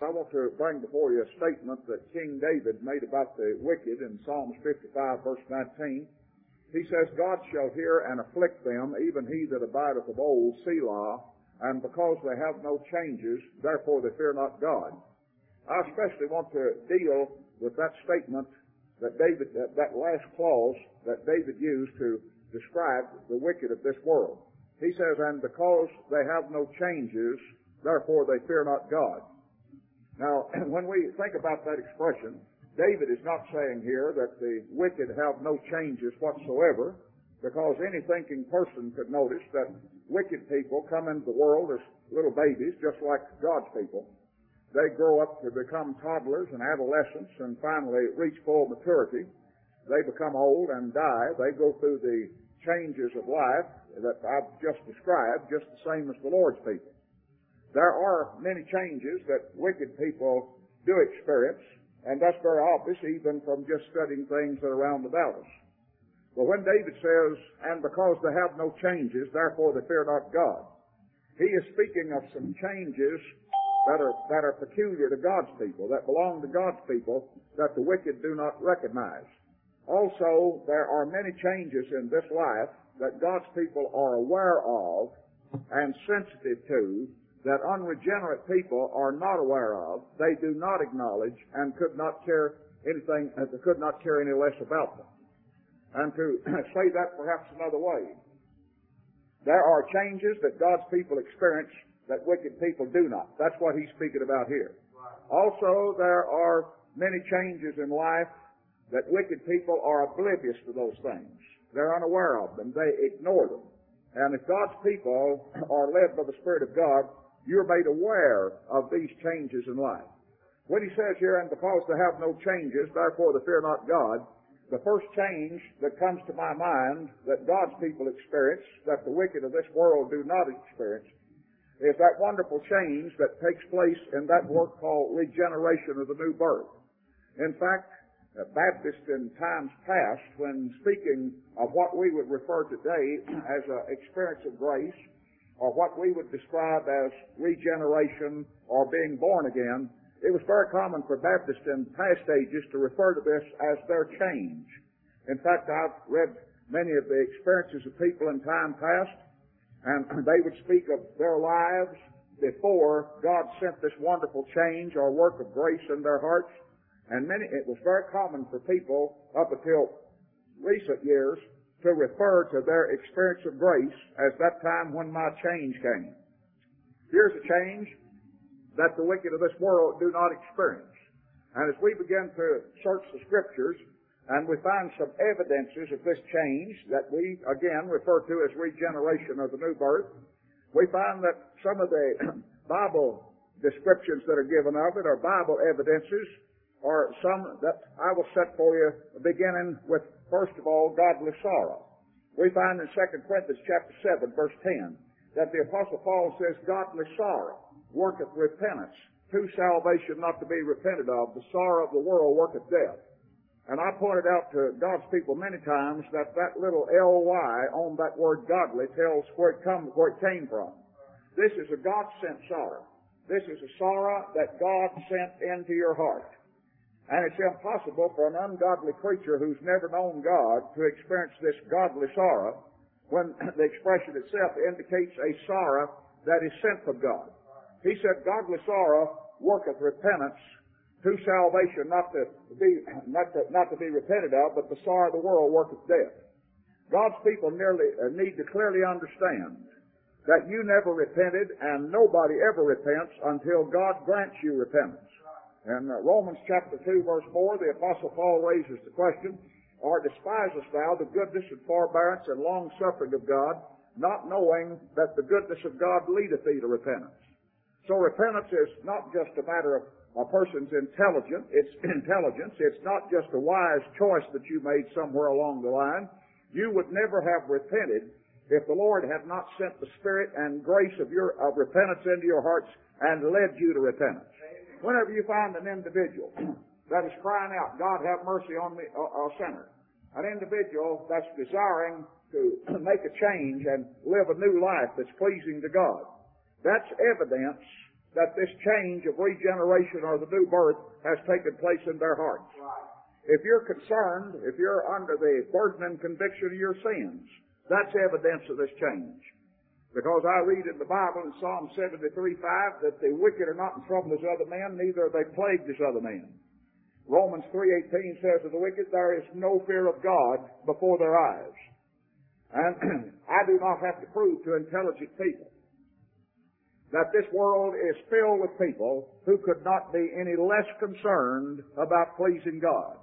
I want to bring before you a statement that King David made about the wicked in Psalms 55, verse 19. He says, God shall hear and afflict them, even he that abideth of old, Selah, and because they have no changes, therefore they fear not God. I especially want to deal with that statement that David, that last clause that David used to describe the wicked of this world. He says, and because they have no changes, therefore they fear not God. Now, when we think about that expression, David is not saying here that the wicked have no changes whatsoever, because any thinking person could notice that wicked people come into the world as little babies, just like God's people. They grow up to become toddlers and adolescents and finally reach full maturity. They become old and die. They go through the changes of life that I've just described, just the same as the Lord's people. There are many changes that wicked people do experience, and that's very obvious even from just studying things that are around about us. But when David says, and because they have no changes, therefore they fear not God, he is speaking of some changes that are peculiar to God's people, that belong to God's people, that the wicked do not recognize. Also, there are many changes in this life that God's people are aware of and sensitive to, that unregenerate people are not aware of, they do not acknowledge, and could not care any less about them. And to say that perhaps another way, there are changes that God's people experience that wicked people do not. That's what he's speaking about here. Also, there are many changes in life that wicked people are oblivious to those things. They're unaware of them. They ignore them. And if God's people are led by the Spirit of God, you're made aware of these changes in life. When he says here, and because they have no changes, therefore they fear not God, the first change that comes to my mind that God's people experience, that the wicked of this world do not experience, is that wonderful change that takes place in that work called regeneration of the new birth. In fact, Baptists in times past, when speaking of what we would refer today as an experience of grace, or what we would describe as regeneration or being born again, it was very common for Baptists in past ages to refer to this as their change. In fact, I've read many of the experiences of people in time past, and they would speak of their lives before God sent this wonderful change or work of grace in their hearts. And it was very common for people up until recent years to refer to their experience of grace as that time when my change came. Here's a change that the wicked of this world do not experience. And as we begin to search the Scriptures, and we find some evidences of this change that we, again, refer to as regeneration of the new birth, we find that some of the Bible descriptions that are given of it, or Bible evidences, or some that I will set for you, beginning with, first of all, godly sorrow. We find in 2 Corinthians chapter 7, verse 10, that the Apostle Paul says, godly sorrow worketh repentance, to salvation not to be repented of. The sorrow of the world worketh death. And I pointed out to God's people many times that that little L-Y on that word godly tells where it came from. This is a God-sent sorrow. This is a sorrow that God sent into your heart. And it's impossible for an ungodly creature who's never known God to experience this godly sorrow when the expression itself indicates a sorrow that is sent from God. He said, godly sorrow worketh repentance to salvation, not to be repented of, but the sorrow of the world worketh death. God's people need to clearly understand that you never repented and nobody ever repents until God grants you repentance. In Romans chapter 2, verse 4, the Apostle Paul raises the question, or despisest thou the goodness and forbearance and long-suffering of God, not knowing that the goodness of God leadeth thee to repentance? So repentance is not just a matter of a person's intelligence. It's not just a wise choice that you made somewhere along the line. You would never have repented if the Lord had not sent the Spirit and grace of repentance into your hearts and led you to repentance. Whenever you find an individual that is crying out, God have mercy on me, a sinner, an individual that's desiring to make a change and live a new life that's pleasing to God, that's evidence that this change of regeneration or the new birth has taken place in their hearts. If you're concerned, if you're under the burden and conviction of your sins, that's evidence of this change. Because I read in the Bible in Psalm 73:5 that the wicked are not in trouble as other men, neither are they plagued as other men. Romans 3:18 says of the wicked, there is no fear of God before their eyes. And I do not have to prove to intelligent people that this world is filled with people who could not be any less concerned about pleasing God.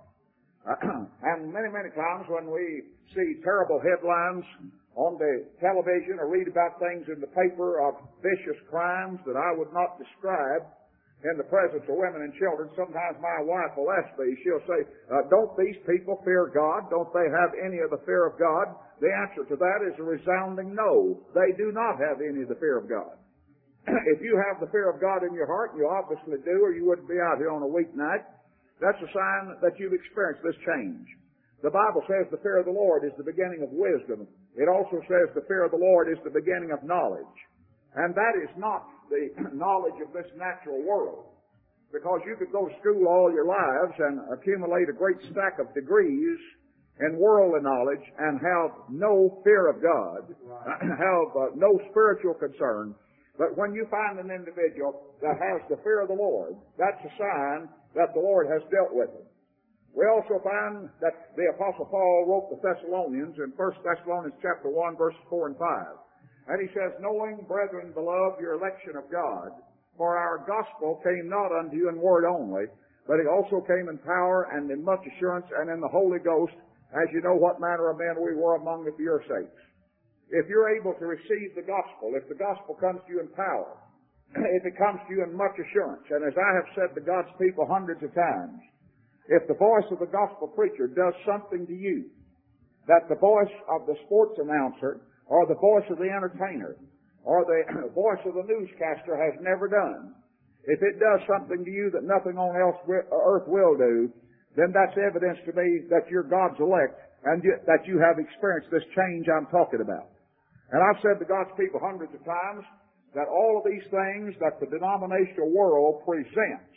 And many, many times when we see terrible headlines on the television or read about things in the paper of vicious crimes that I would not describe in the presence of women and children, sometimes my wife will ask me, she'll say, don't these people fear God? Don't they have any of the fear of God? The answer to that is a resounding no. They do not have any of the fear of God. If you have the fear of God in your heart, and you obviously do, or you wouldn't be out here on a weeknight, that's a sign that you've experienced this change. The Bible says the fear of the Lord is the beginning of wisdom. It also says the fear of the Lord is the beginning of knowledge. And that is not the knowledge of this natural world. Because you could go to school all your lives and accumulate a great stack of degrees in worldly knowledge and have no fear of God, have no spiritual concern. But when you find an individual that has the fear of the Lord, that's a sign that the Lord has dealt with him. We also find that the Apostle Paul wrote the Thessalonians in 1 Thessalonians chapter 1, verses 4 and 5. And he says, knowing, brethren, beloved, your election of God, for our gospel came not unto you in word only, but it also came in power and in much assurance and in the Holy Ghost, as you know what manner of men we were among you for your sakes. If you're able to receive the gospel, if the gospel comes to you in power, if it comes to you in much assurance, and as I have said to God's people hundreds of times, if the voice of the gospel preacher does something to you that the voice of the sports announcer or the voice of the entertainer or the voice of the newscaster has never done, if it does something to you that nothing on earth will do, then that's evidence to me that you're God's elect and that you have experienced this change I'm talking about. And I've said to God's people hundreds of times that all of these things that the denominational world presents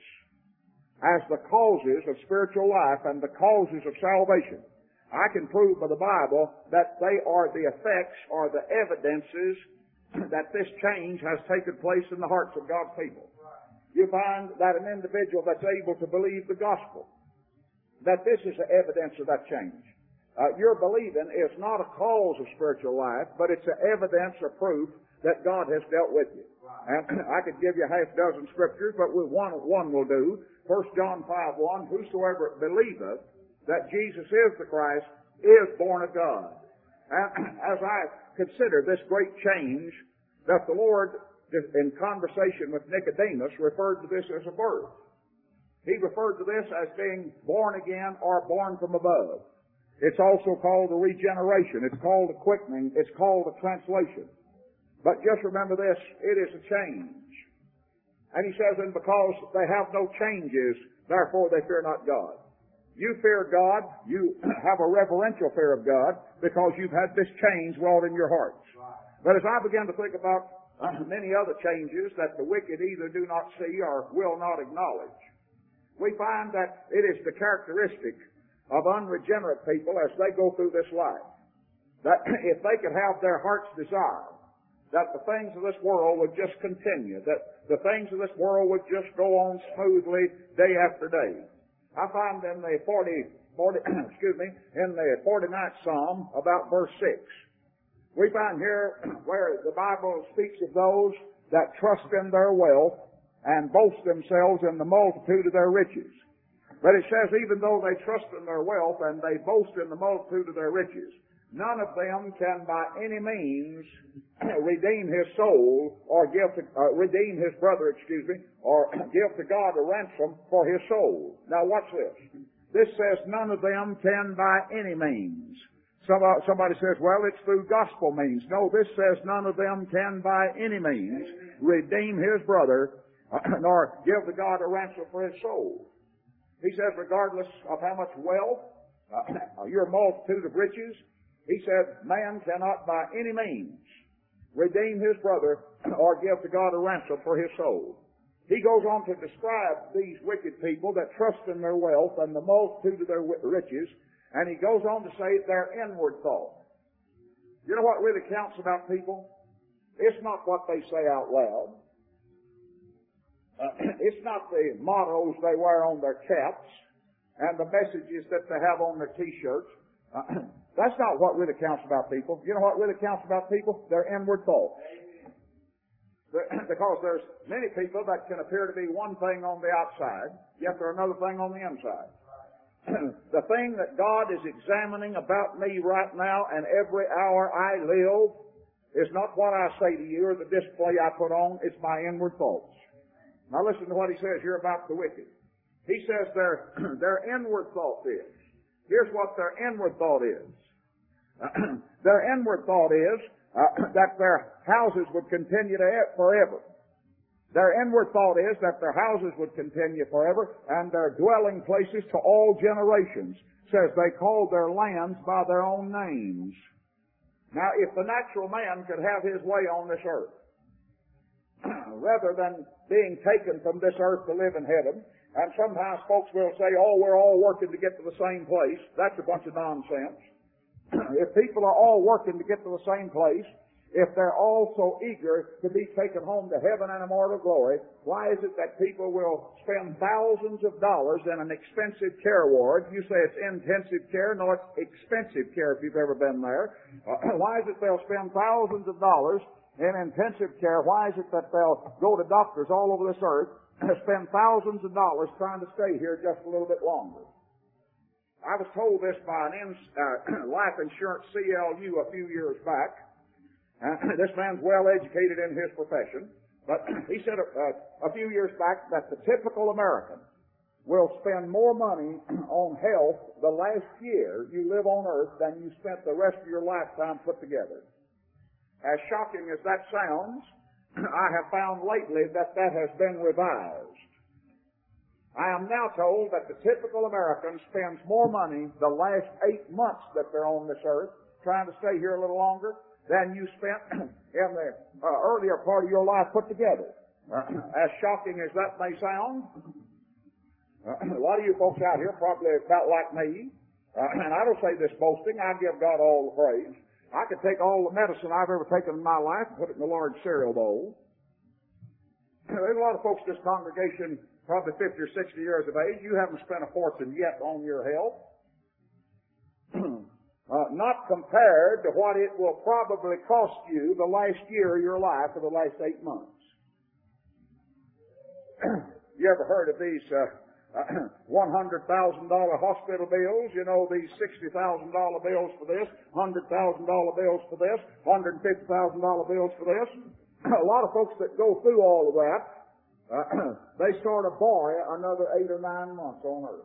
as the causes of spiritual life and the causes of salvation, I can prove by the Bible that they are the effects or the evidences that this change has taken place in the hearts of God's people. You find that an individual that's able to believe the gospel, that this is the evidence of that change. Your believing is not a cause of spiritual life, but it's an evidence or proof that God has dealt with you. And I could give you a half dozen scriptures, but one will do. 1 John 5:1, whosoever believeth that Jesus is the Christ is born of God. And as I consider this great change, that the Lord, in conversation with Nicodemus, referred to this as a birth. He referred to this as being born again or born from above. It's also called a regeneration. It's called a quickening. It's called a translation. But just remember this, it is a change. And he says, and because they have no changes, therefore they fear not God. You fear God, you have a reverential fear of God, because you've had this change wrought in your hearts. But as I began to think about many other changes that the wicked either do not see or will not acknowledge, we find that it is the characteristic of unregenerate people as they go through this life, that if they could have their heart's desire, that the things of this world would just continue, that the things of this world would just go on smoothly day after day. I find in the 49th Psalm about verse 6, we find here where the Bible speaks of those that trust in their wealth and boast themselves in the multitude of their riches. But it says, even though they trust in their wealth and they boast in the multitude of their riches, none of them can by any means redeem his soul or redeem his brother, or give to God a ransom for his soul. Now watch this. This says none of them can by any means. Somebody says, well, it's through gospel means. No, this says none of them can by any means redeem his brother nor give to God a ransom for his soul. He says, regardless of how much wealth, your multitude of riches, he said, man cannot by any means redeem his brother or give to God a ransom for his soul. he goes on to describe these wicked people that trust in their wealth and the multitude of their riches, and he goes on to say their inward thought. You know what really counts about people? It's not what they say out loud. It's not the mottos they wear on their caps and the messages that they have on their T-shirts. That's not what really counts about people. You know what really counts about people? Their inward thoughts. Because there's many people that can appear to be one thing on the outside, yet they're another thing on the inside. The thing that God is examining about me right now and every hour I live is not what I say to you or the display I put on, it's my inward thoughts. Now listen to what he says here about the wicked. He says their inward thought is. Here's what their inward thought is. Their inward thought is that their houses would continue forever. Their inward thought is that their houses would continue forever and their dwelling places to all generations. It says they called their lands by their own names. Now, if the natural man could have his way on this earth, rather than being taken from this earth to live in heaven, and sometimes folks will say, oh, we're all working to get to the same place. That's a bunch of nonsense. If people are all working to get to the same place, if they're all so eager to be taken home to heaven and immortal glory, why is it that people will spend thousands of dollars in an expensive care ward? You say it's intensive care. No, it's expensive care if you've ever been there. Why is it they'll spend thousands of dollars in intensive care? Why is it that they'll go to doctors all over this earth and spend thousands of dollars trying to stay here just a little bit longer? I was told this by an life insurance CLU a few years back. This man's well educated in his profession, but he said a few years back that the typical American will spend more money on health the last year you live on earth than you spent the rest of your lifetime put together. As shocking as that sounds, I have found lately that has been revised. I am now told that the typical American spends more money the last 8 months that they're on this earth trying to stay here a little longer than you spent in the earlier part of your life put together. As shocking as that may sound, a lot of you folks out here probably about like me, and I don't say this boasting, I give God all the praise. I could take all the medicine I've ever taken in my life and put it in a large cereal bowl. There's a lot of folks in this congregation, probably 50 or 60 years of age, you haven't spent a fortune yet on your health. Not compared to what it will probably cost you the last year of your life or the last 8 months. You ever heard of these $100,000 hospital bills? You know, these $60,000 bills for this, $100,000 bills for this, $150,000 bills for this. A lot of folks that go through all of that, they sort of borrow another 8 or 9 months on earth.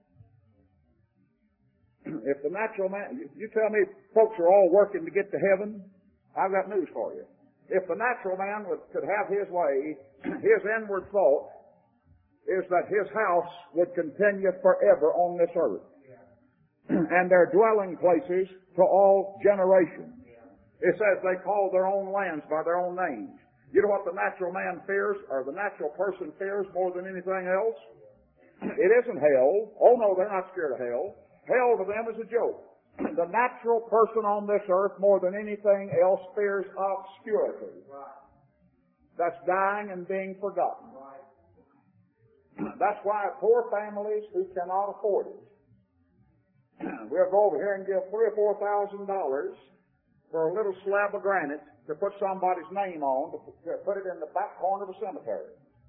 If the natural man, you tell me folks are all working to get to heaven, I've got news for you. If the natural man could have his way, his inward thought is that his house would continue forever on this earth. And their dwelling places to all generations. It says they call their own lands by their own names. You know what the natural man fears, or the natural person fears more than anything else? It isn't hell. Oh no, they're not scared of hell. Hell to them is a joke. The natural person on this earth, more than anything else, fears obscurity. That's dying and being forgotten. That's why poor families who cannot afford it we'll go over here and give $3,000 or $4,000 for a little slab of granite to put somebody's name on, to put it in the back corner of a cemetery.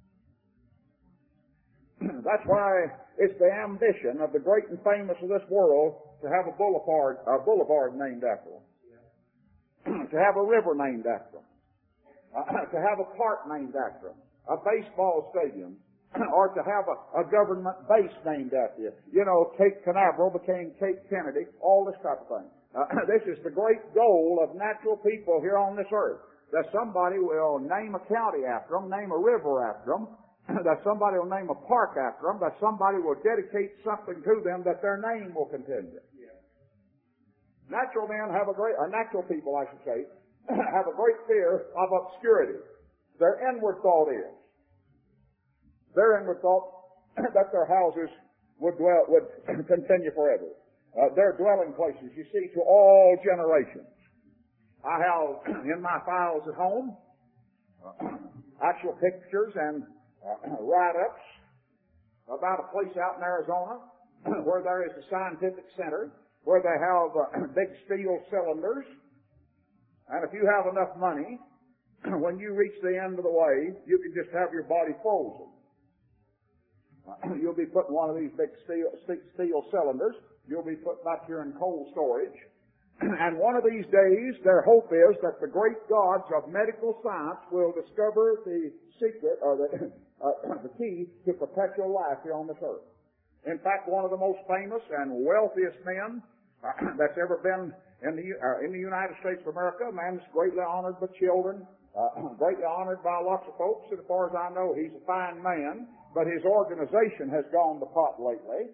That's why it's the ambition of the great and famous of this world to have a boulevard named after them, to have a river named after them, to have a park named after them, a baseball stadium, or to have a government base named after you. You know, Cape Canaveral became Cape Kennedy, all this type of thing. This is the great goal of natural people here on this earth, that somebody will name a county after them, name a river after them, that somebody will name a park after them, that somebody will dedicate something to them, that their name will continue. Natural men have natural people, I should say, have a great fear of obscurity. Their inward thought is therein was thought that their houses would continue forever. Their dwelling places, you see, to all generations. I have in my files at home actual pictures and write-ups about a place out in Arizona where there is a scientific center, where they have big steel cylinders, and if you have enough money, when you reach the end of the way, you can just have your body frozen. You'll be put in one of these big steel cylinders. You'll be put back here in cold storage. And one of these days, their hope is that the great gods of medical science will discover the secret, or the key to perpetual life here on this earth. In fact, one of the most famous and wealthiest men that's ever been in the United States of America, a man that's greatly honored by children, greatly honored by lots of folks, and as far as I know, he's a fine man, but his organization has gone to pot lately.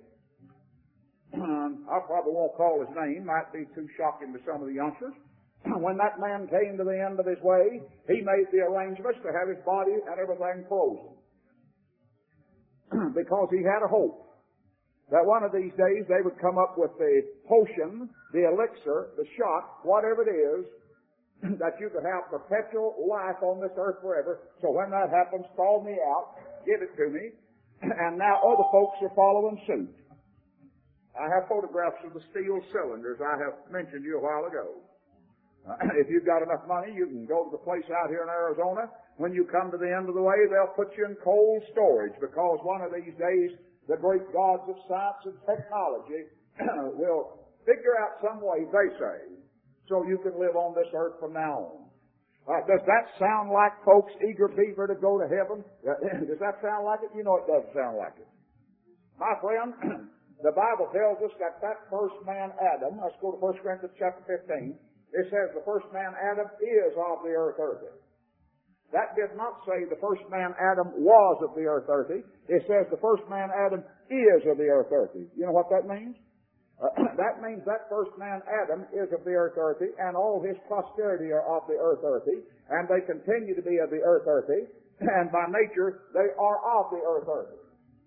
I probably won't call his name, might be too shocking to some of the youngsters. When that man came to the end of his way, he made the arrangements to have his body and everything frozen. Because he had a hope that one of these days they would come up with the potion, the elixir, the shot, whatever it is, that you could have perpetual life on this earth forever. So when that happens, call me out, give it to me, and now other folks are following suit. I have photographs of the steel cylinders I have mentioned to you a while ago. If you've got enough money, you can go to the place out here in Arizona. When you come to the end of the way, they'll put you in cold storage, because one of these days, the great gods of science and technology will figure out some way, they say, so you can live on this earth from now on. Does that sound like folks eager beaver to go to heaven? Does that sound like it? You know it does sound like it. My friend, the Bible tells us that first man, Adam, let's go to 1 Corinthians chapter 15, it says the first man, Adam, is of the earth earthy. That did not say the first man, Adam, was of the earth earthy. It says the first man, Adam, is of the earth earthy. You know what that means? That means that first man, Adam, is of the earth earthy, and all his posterity are of the earth earthy, and they continue to be of the earth earthy, and by nature, they are of the earth earthy.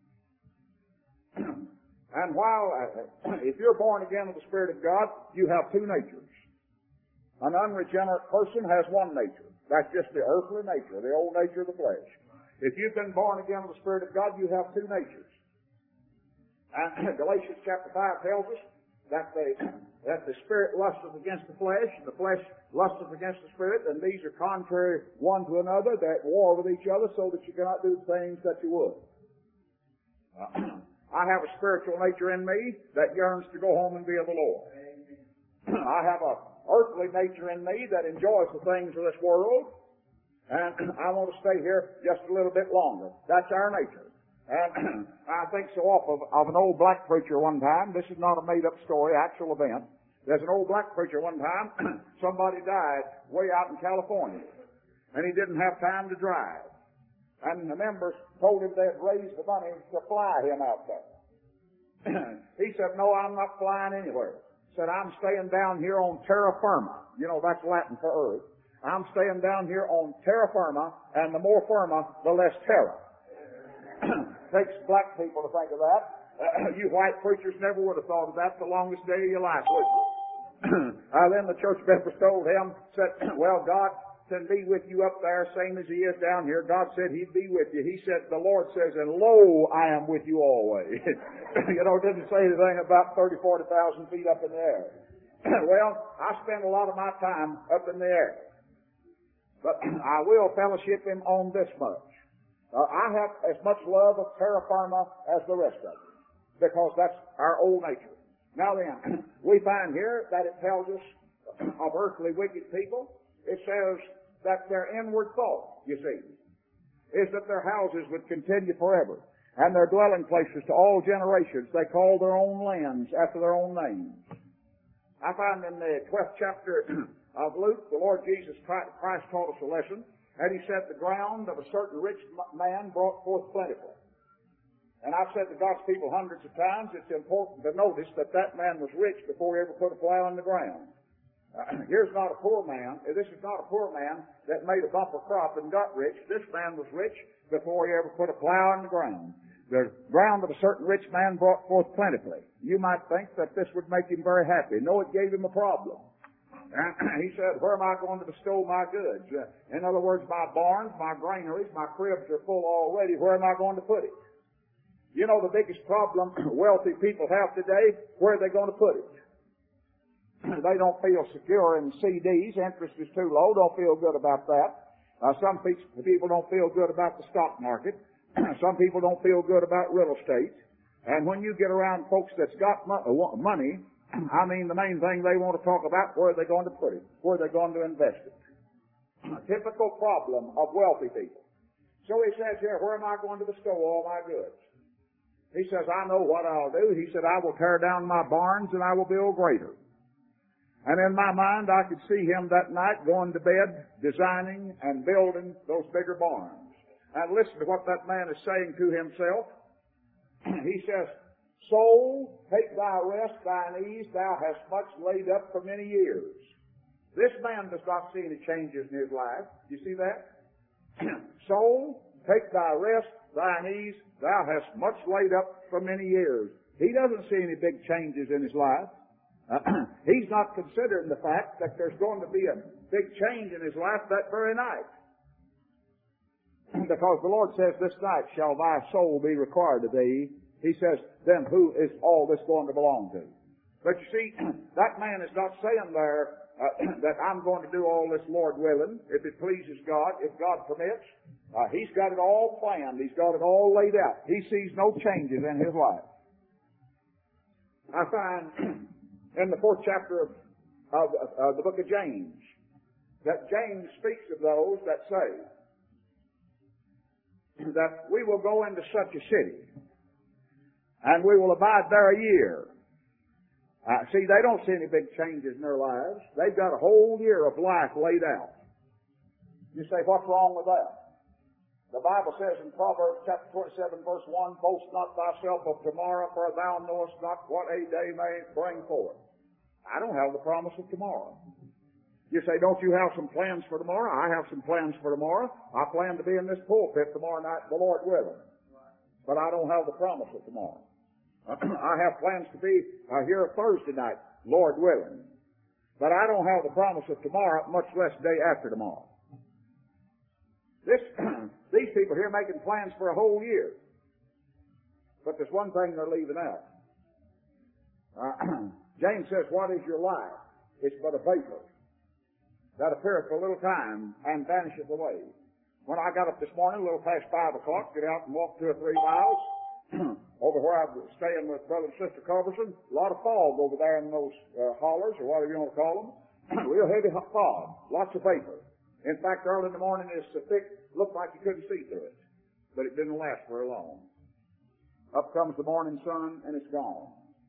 And while, if you're born again of the Spirit of God, you have two natures. An unregenerate person has one nature. That's just the earthly nature, the old nature of the flesh. If you've been born again of the Spirit of God, you have two natures. And Galatians chapter 5 tells us that the Spirit lusteth against the flesh lusteth against the Spirit, and these are contrary one to another. They're at war with each other, so that you cannot do the things that you would. I have a spiritual nature in me that yearns to go home and be of the Lord. I have a earthly nature in me that enjoys the things of this world, and I want to stay here just a little bit longer. That's our nature. And I think so often of an old black preacher one time. This is not a made-up story, actual event. There's an old black preacher one time, somebody died way out in California, and he didn't have time to drive. And the members told him they'd raise the money to fly him out there. He said, "No, I'm not flying anywhere." Said, "I'm staying down here on terra firma." You know, that's Latin for earth. "I'm staying down here on terra firma, and the more firma, the less terra." Takes black people to think of that. You white preachers never would have thought of that the longest day of your life, would you? Then the church members told him, said, "Well, God can be with you up there, same as He is down here. God said He'd be with you." He said, "The Lord says, and lo, I am with you always." You know, it didn't say anything about 30,000, 40,000 feet up in the air. Well, I spend a lot of my time up in the air. But I will fellowship Him on this much. I have as much love of terra firma as the rest of you, because that's our old nature. Now then, we find here that it tells us of earthly wicked people. It says that their inward thought, you see, is that their houses would continue forever, and their dwelling places to all generations. They call their own lands after their own names. I find in the 12th chapter of Luke, the Lord Jesus Christ taught us a lesson, and He said, "The ground of a certain rich man brought forth plentifully." And I've said to God's people hundreds of times, it's important to notice that that man was rich before he ever put a plow in the ground. Here's not a poor man. This is not a poor man that made a bumper crop and got rich. This man was rich before he ever put a plow in the ground. The ground of a certain rich man brought forth plentifully. You might think that this would make him very happy. No, it gave him a problem. He said, where am I going to bestow my goods? In other words, my barns, my granaries, my cribs are full already. Where am I going to put it? You know the biggest problem wealthy people have today? Where are they going to put it? They don't feel secure in CDs. Interest is too low. Don't feel good about that. Some people don't feel good about the stock market. Some people don't feel good about real estate. And when you get around folks that's got money, I mean, the main thing they want to talk about, where are they going to put it? Where are they going to invest it? A typical problem of wealthy people. So he says here, where am I going to bestow all my goods? He says, I know what I'll do. He said, I will tear down my barns and I will build greater. And in my mind, I could see him that night going to bed, designing and building those bigger barns. And listen to what that man is saying to himself. He says, soul, take thy rest, thine ease, thou hast much laid up for many years. This man does not see any changes in his life. You see that? Soul, take thy rest, thine ease, thou hast much laid up for many years. He doesn't see any big changes in his life. He's not considering the fact that there's going to be a big change in his life that very night. Because the Lord says, this night shall thy soul be required of thee. He says, then who is all this going to belong to? But you see, that man is not saying there that I'm going to do all this, Lord willing, if it pleases God, if God permits. He's got it all planned. He's got it all laid out. He sees no changes in his life. I find in the 4th chapter of the book of James that James speaks of those that say that we will go into such a city and we will abide there a year. See, they don't see any big changes in their lives. They've got a whole year of life laid out. You say, what's wrong with that? The Bible says in Proverbs chapter 27 verse 1, boast not thyself of tomorrow, for thou knowest not what a day may bring forth. I don't have the promise of tomorrow. You say, don't you have some plans for tomorrow? I have some plans for tomorrow. I plan to be in this pulpit tomorrow night, the Lord willing. But I don't have the promise of tomorrow. I have plans to be here Thursday night, Lord willing. But I don't have the promise of tomorrow, much less day after tomorrow. These people here making plans for a whole year. But there's one thing they're leaving out. James says, what is your life? It's but a vapor that appeareth for a little time and vanisheth away. When I got up this morning, a little past 5 o'clock, get out and walk 2 or 3 miles, over where I was staying with Brother and Sister Culberson, a lot of fog over there in those hollers, or whatever you want to call them. Real heavy fog, lots of vapor. In fact, early in the morning it's so thick, looked like you couldn't see through it. But it didn't last very long. Up comes the morning sun, and it's gone.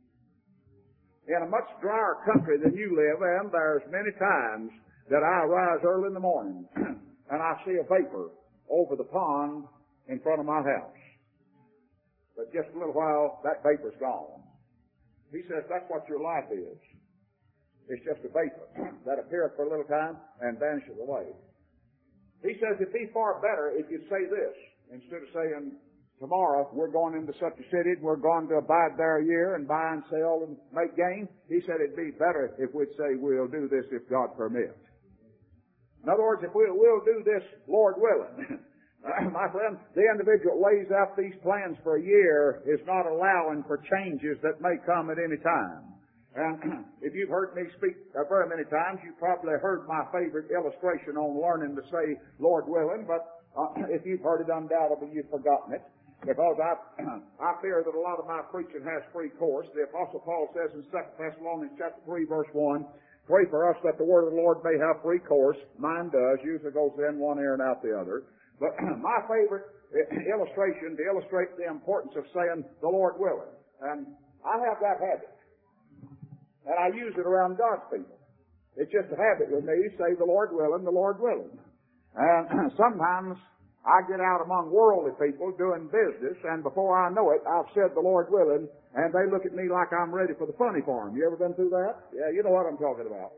In a much drier country than you live in, there's many times that I rise early in the morning, and I see a vapor over the pond in front of my house. But just a little while, that vapor's gone. He says that's what your life is. It's just a vapor that appeareth for a little time and vanishes away. He says it'd be far better if you'd say this, instead of saying, tomorrow we're going into such a city and we're going to abide there a year and buy and sell and make gain. He said it'd be better if we'd say we'll do this if God permits. In other words, if we'll do this, Lord willing. My friend, the individual lays out these plans for a year is not allowing for changes that may come at any time. And if you've heard me speak very many times, you've probably heard my favorite illustration on learning to say, Lord willing, but if you've heard it undoubtedly, you've forgotten it. Because I fear that a lot of my preaching has free course. The Apostle Paul says in 2 Thessalonians chapter 3, verse 1, pray for us that the word of the Lord may have free course. Mine does. Usually goes in one ear and out the other. But my favorite illustration to illustrate the importance of saying the Lord willing. And I have that habit. And I use it around God's people. It's just a habit with me, say the Lord willing, the Lord willing. And sometimes I get out among worldly people doing business, and before I know it, I've said the Lord willing, and they look at me like I'm ready for the funny farm. You ever been through that? Yeah, you know what I'm talking about.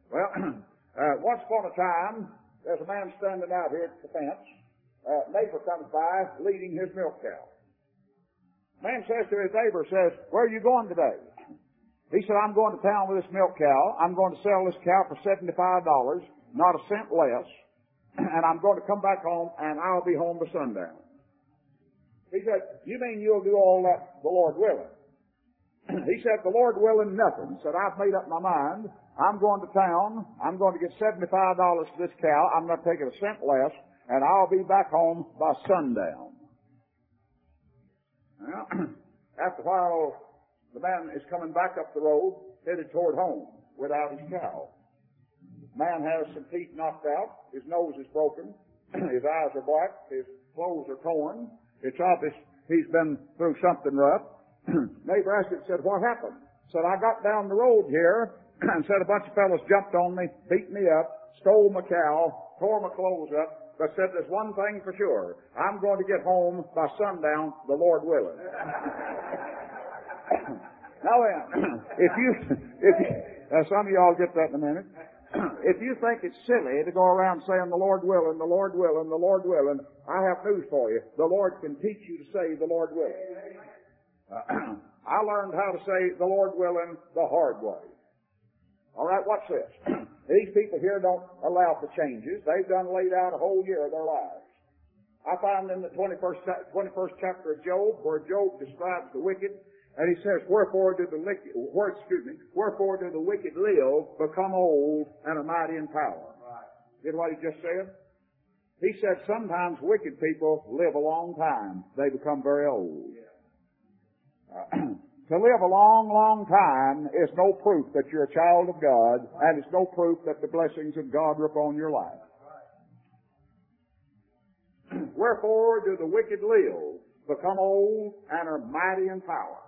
Well, once upon a time, there's a man standing out here at the fence. Neighbor comes by leading his milk cow. Man says to his neighbor, says, "Where are you going today?" He said, "I'm going to town with this milk cow. I'm going to sell this cow for $75, not a cent less, and I'm going to come back home, and I'll be home by sundown." He said, "You mean you'll do all that, the Lord willing?" He said, "The Lord willing, nothing." He said, "I've made up my mind. I'm going to town. I'm going to get $75 for this cow. I'm not taking a cent less, and I'll be back home by sundown." Well, after a while, the man is coming back up the road, headed toward home, without his cow. Man has some teeth knocked out. His nose is broken. His eyes are black. His clothes are torn. It's obvious he's been through something rough. Neighbor asked him, said, "What happened?" Said, "I got down the road here and said a bunch of fellows jumped on me, beat me up, stole my cow, tore my clothes up, but said there's one thing for sure. I'm going to get home by sundown, the Lord willing." Now then, if some of y'all get that in a minute. If you think it's silly to go around saying the Lord willing, the Lord willing, the Lord willing, I have news for you. The Lord can teach you to say the Lord willing. I learned how to say the Lord willing the hard way. All right, watch this. These people here don't allow for changes. They've done laid out a whole year of their lives. I find in the 21st chapter of Job, where Job describes the wicked, and he says, wherefore do the wicked live, become old, and are mighty in power. Right. You know what he just said? He said sometimes wicked people live a long time. They become very old. Yeah. To live a long, long time is no proof that you're a child of God, and it's no proof that the blessings of God are upon your life. Right. Wherefore do the wicked live, become old, and are mighty in power.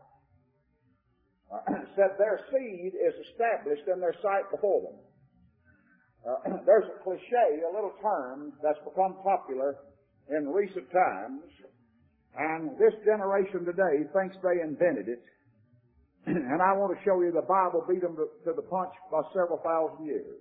Said their seed is established in their sight before them. There's a cliche, a little term that's become popular in recent times, and this generation today thinks they invented it. And I want to show you the Bible beat them to the punch by several thousand years.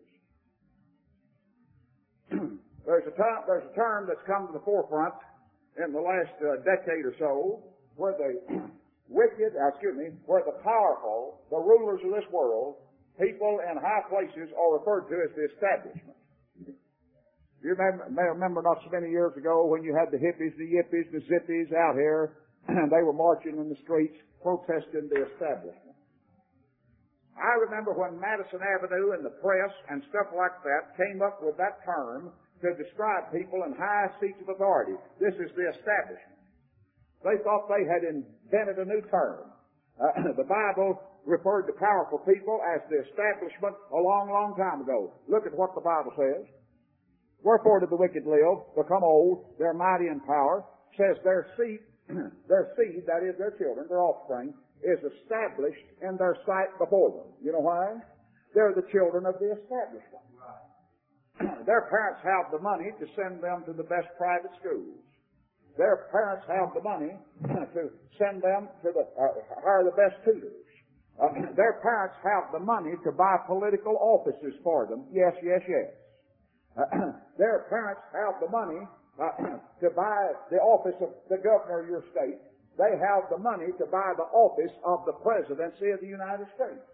There's a term that's come to the forefront in the last decade or so, where the where the powerful, the rulers of this world, people in high places are referred to as the establishment. You may remember not so many years ago when you had the hippies, the yippies, the zippies out here, and they were marching in the streets protesting the establishment. I remember when Madison Avenue and the press and stuff like that came up with that term to describe people in high seats of authority. This is the establishment. They thought they had invented a new term. The Bible referred to powerful people as the establishment a long, long time ago. Look at what the Bible says. Wherefore do the wicked live, become old, they're mighty in power. Says their seed, that is their children, their offspring, is established in their sight before them. You know why? They're the children of the establishment. Their parents have the money to send them to the best private schools. Their parents have the money to send them to hire the best tutors. Their parents have the money to buy political offices for them. Yes, yes, yes. Their parents have the money to buy the office of the governor of your state. They have the money to buy the office of the presidency of the United States.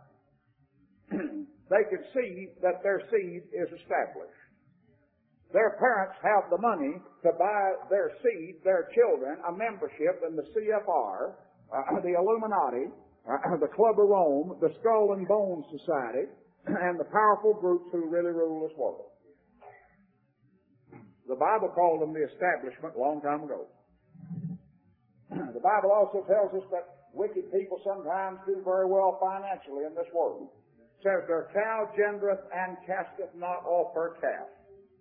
They can see that their seed is established. Their parents have the money to buy their seed, their children, a membership in the CFR, the Illuminati, the Club of Rome, the Skull and Bones Society, and the powerful groups who really rule this world. The Bible called them the establishment a long time ago. The Bible also tells us that wicked people sometimes do very well financially in this world. It says, their cow gendereth and casteth not off her calf.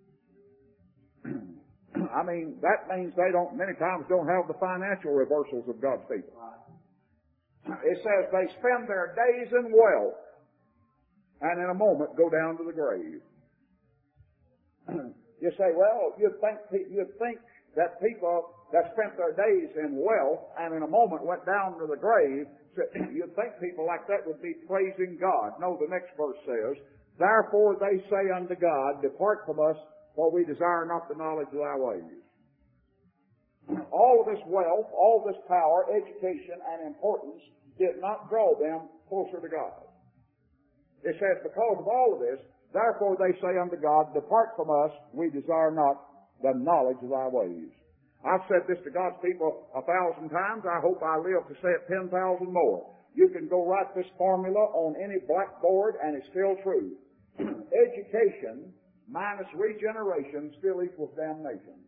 I mean, that means they many times don't have the financial reversals of God's people. It says they spend their days in wealth and in a moment go down to the grave. You say, well, you'd think that people that spent their days in wealth and in a moment went down to the grave, you'd think people like that would be praising God. No, the next verse says, Therefore they say unto God, Depart from us, for we desire not the knowledge of thy ways. All of this wealth, all this power, education, and importance did not draw them closer to God. It says, because of all of this, therefore they say unto God, Depart from us, we desire not the knowledge of thy ways. I've said this to God's people 1,000 times. I hope I live to say it 10,000 more. You can go write this formula on any blackboard, and it's still true. Education minus regeneration still equals damnation.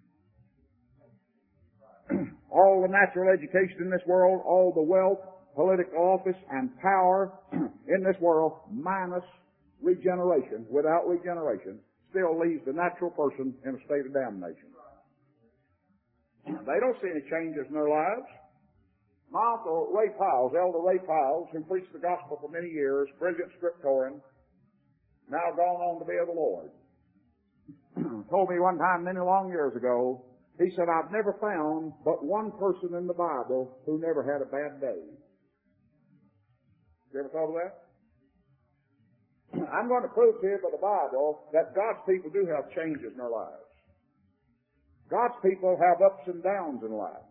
All the natural education in this world, all the wealth, political office, and power in this world minus regeneration, without regeneration, still leaves the natural person in a state of damnation. They don't see any changes in their lives. My uncle Ray Piles, Elder Ray Piles, who preached the gospel for many years, brilliant scriptorian, now gone on to be of the Lord, told me one time many long years ago, he said, I've never found but one person in the Bible who never had a bad day. You ever thought of that? I'm going to prove to you by the Bible that God's people do have changes in their lives. God's people have ups and downs in life.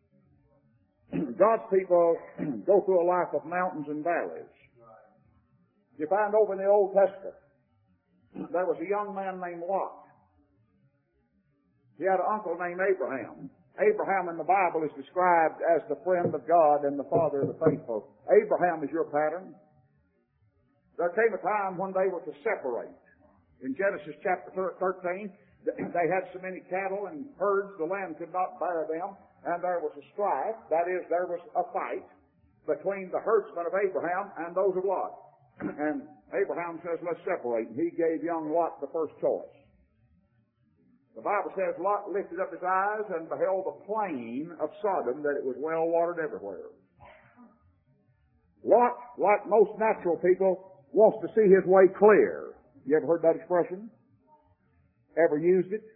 God's people go through a life of mountains and valleys. You find over in the Old Testament, there was a young man named Lot. He had an uncle named Abraham. Abraham in the Bible is described as the friend of God and the father of the faithful. Abraham is your pattern. There came a time when they were to separate. In Genesis chapter 13, they had so many cattle and herds, the land could not bear them, and there was a strife. That is, there was a fight between the herdsmen of Abraham and those of Lot. And Abraham says, let's separate. And he gave young Lot the first choice. The Bible says Lot lifted up his eyes and beheld the plain of Sodom, that it was well watered everywhere. Lot, like most natural people, wants to see his way clear. You ever heard that expression? Ever used it?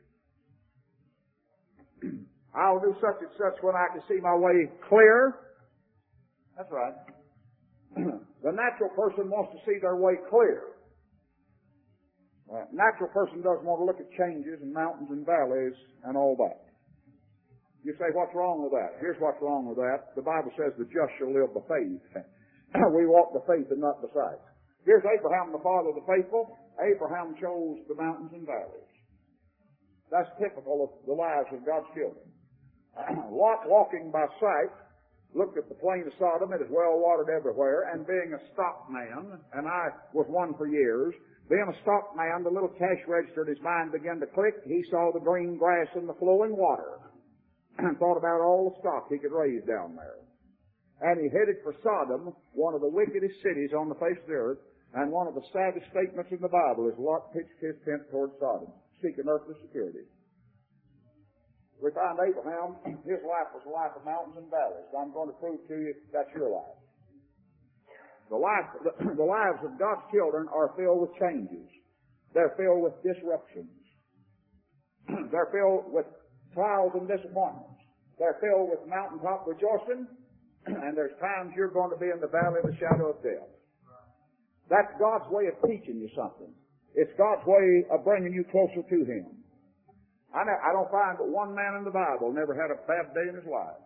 I'll do such and such when I can see my way clear. That's right. The natural person wants to see their way clear. Natural person doesn't want to look at changes and mountains and valleys and all that. You say, what's wrong with that? Here's what's wrong with that. The Bible says the just shall live by faith. We walk by faith and not by sight. Here's Abraham, the father of the faithful. Abraham chose the mountains and valleys. That's typical of the lives of God's children. Lot, walking by sight, looked at the plain of Sodom. It is well watered everywhere. And being a stockman, and I was one for years, being a stockman, the little cash register in his mind began to click. He saw the green grass and the flowing water and thought about all the stock he could raise down there. And he headed for Sodom, one of the wickedest cities on the face of the earth, and one of the saddest statements in the Bible is Lot pitched his tent toward Sodom, seeking earthly security. We find Abraham, his life was a life of mountains and valleys. I'm going to prove to you that's your life. The lives of God's children are filled with changes. They're filled with disruptions. They're filled with trials and disappointments. They're filled with mountaintop rejoicing, and there's times you're going to be in the valley of the shadow of death. That's God's way of teaching you something. It's God's way of bringing you closer to Him. I don't find but one man in the Bible never had a bad day in his life.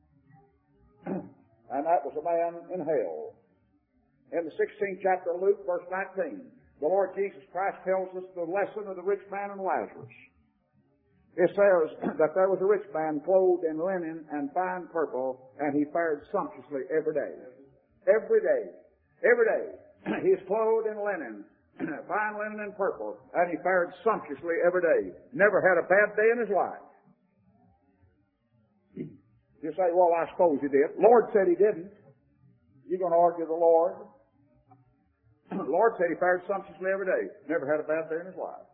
And that was a man in hell. In the 16th chapter of Luke, verse 19, the Lord Jesus Christ tells us the lesson of the rich man and Lazarus. It says that there was a rich man clothed in linen and fine purple, and he fared sumptuously every day. Every day. Every day. He is clothed in linen, fine linen and purple, and he fared sumptuously every day. Never had a bad day in his life. You say, well, I suppose he did. Lord said he didn't. You going to argue the Lord? The Lord said he fared sumptuously every day. Never had a bad day in his life.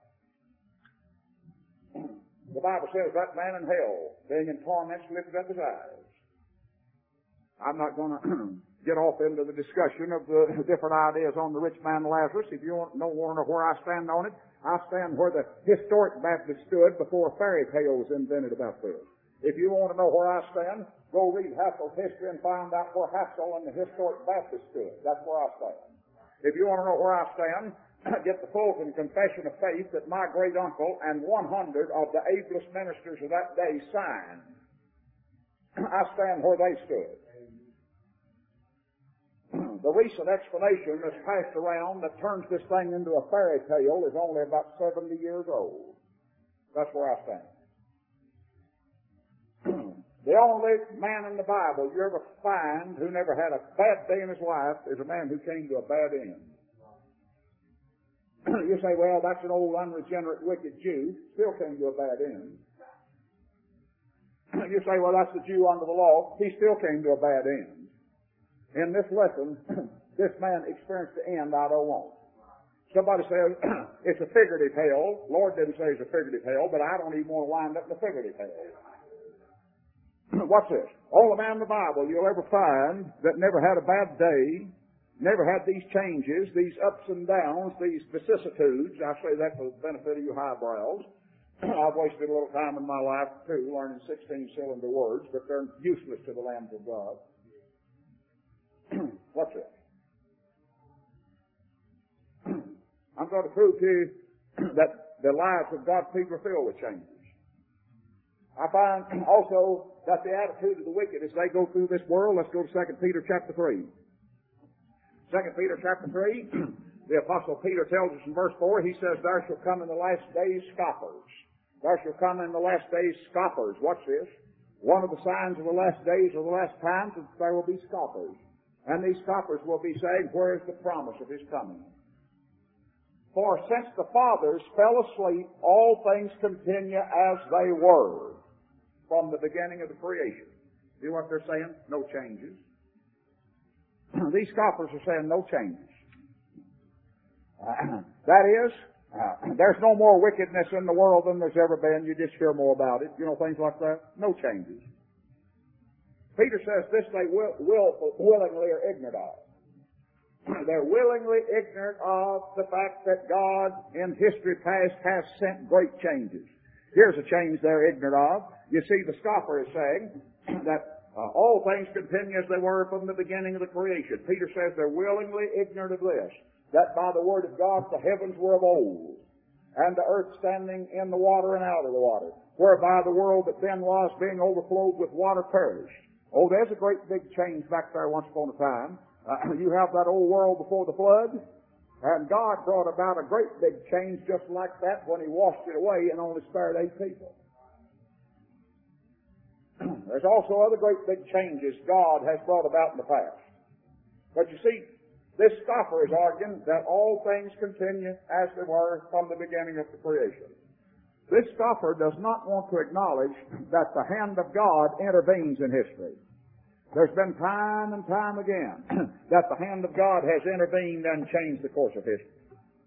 The Bible says that man in hell, being in torments, lifted up his eyes. I'm not going to get off into the discussion of the different ideas on the rich man Lazarus. If you want to know where I stand on it, I stand where the historic Baptist stood before fairy tales invented about this. If you want to know where I stand, go read Hassel's history and find out where Hassel and the historic Baptist stood. That's where I stand. If you want to know where I stand, get the Fulton Confession of Faith that my great uncle and 100 of the ablest ministers of that day signed. I stand where they stood. The recent explanation that's passed around that turns this thing into a fairy tale is only about 70 years old. That's where I stand. The only man in the Bible you ever find who never had a bad day in his life is a man who came to a bad end. You say, well, that's an old, unregenerate, wicked Jew. Still came to a bad end. You say, well, that's the Jew under the law. He still came to a bad end. In this lesson, this man experienced the end I don't want. Somebody says, it's a figurative hell. Lord didn't say it's a figurative hell, but I don't even want to wind up in a figurative hell. What's this? Only man in the Bible you'll ever find that never had a bad day, never had these changes, these ups and downs, these vicissitudes. I say that for the benefit of you highbrows. I've wasted a little time in my life, too, learning 16-cylinder words, but they're useless to the lambs of God. What's this? I'm going to prove to you that the lives of God's people are filled with changes. I find also that the attitude of the wicked as they go through this world, let's go to 2 Peter chapter 3. 2 Peter chapter 3, the Apostle Peter tells us in verse 4, he says, there shall come in the last days scoffers. There shall come in the last days scoffers. Watch this. One of the signs of the last days or the last times is there will be scoffers. And these scoffers will be saying, where is the promise of his coming? For since the fathers fell asleep, all things continue as they were from the beginning of the creation. See what they're saying? No changes. These scoffers are saying no changes. That is, there's no more wickedness in the world than there's ever been. You just hear more about it. You know, things like that. No changes. Peter says this they willingly are ignorant of. They're willingly ignorant of the fact that God in history past has sent great changes. Here's a change they're ignorant of. You see, the scoffer is saying that all things continue as they were from the beginning of the creation. Peter says they're willingly ignorant of this, that by the word of God the heavens were of old, and the earth standing in the water and out of the water, whereby the world that then was, being overflowed with water, perished. Oh, there's a great big change back there once upon a time. You have that old world before the flood, and God brought about a great big change just like that when He washed it away and only spared 8 people. There's also other great big changes God has brought about in the past. But you see, this scoffer is arguing that all things continue as they were from the beginning of the creation. This scoffer does not want to acknowledge that the hand of God intervenes in history. There's been time and time again that the hand of God has intervened and changed the course of history.